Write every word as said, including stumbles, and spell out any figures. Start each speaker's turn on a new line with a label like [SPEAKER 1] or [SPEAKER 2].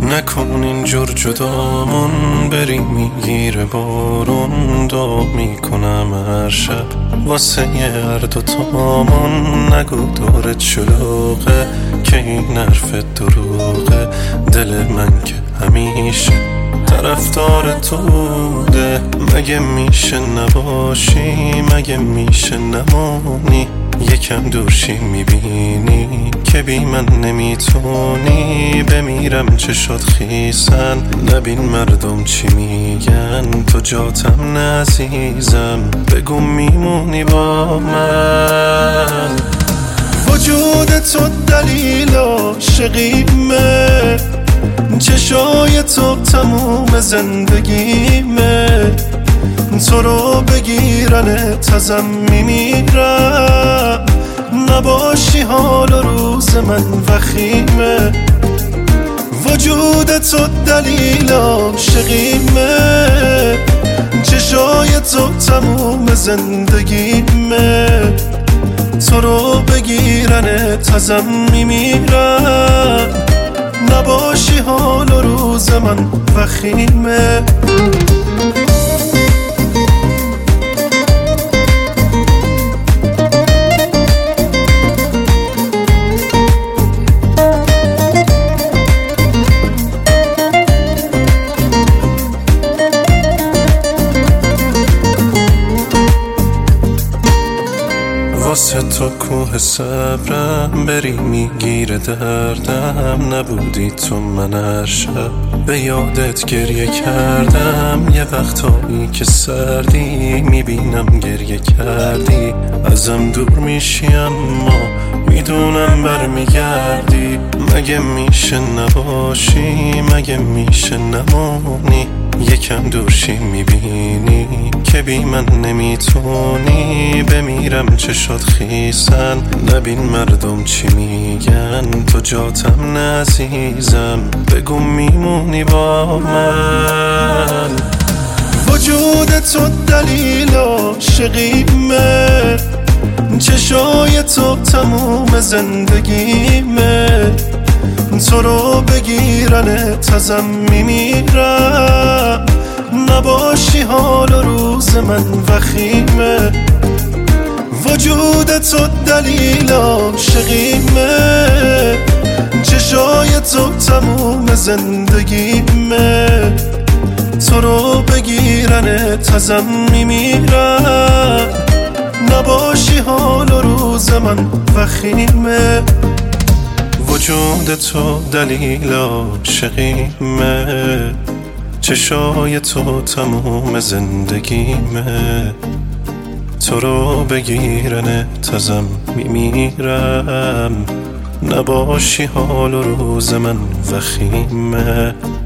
[SPEAKER 1] نکن اینجور جدامون، بری میگیره بارون. دعا میکنم هر شب واسه هر دوتامون. نگو دورت شلوغه که این حرف دروغه. دل من که همیشه طرفدار تو بوده. مگه میشه نباشی، مگه میشه نمونی؟ یکم دورشی میبینی که بی من نمیتونی. بمیرم چشات خیسن، نبین مردم چی میگن. تو جاتم نعزیزم، بگو میمونی با من. وجود تو دلیل عاشقیمه، چشای تو تموم زندگیمه. تو رو بگیرن تازم میمیرم. نباشی حال و روز من وخیمه. وجود تو دلیل عاشقیمه، چشای تو تموم زندگیمه. تو رو بگیرن تازم میمیرم. نباشی حال و روز من وخیمه. واسه تو کوه صبرم، بری میگیره دردم. نبودی تو من هر شب به یادت گریه کردم. یه وقتایی که سردی میبینم گریه کردی. ازم دور میشی اما میدونم برمیگردی. مگه میشه نباشی، مگه میشه نمونی؟ یکم دورشی میبینی که بی من نمیتونی. بمیرم چشات خیسن، نبین مردم چی میگن. تو جاتم نعزیزم، بگو میمونی با من. وجود تو دلیل عاشقیمه، چشای تو تموم زندگیمه. تو رو بگیرن تازم میمیرم. نباشی حال و روز من وخیمه. وجود تو دلیل عاشقیمه، چشای تو تموم زندگیمه. تو رو بگیرن تازم میمیرم. نباشی حال و روز من وخیمه. وجود تو دلیل عاشقیمه، چشای تو تموم زندگیمه. تو رو بگیرن تازم میمیرم. نباشی حال و روز من وخیمه.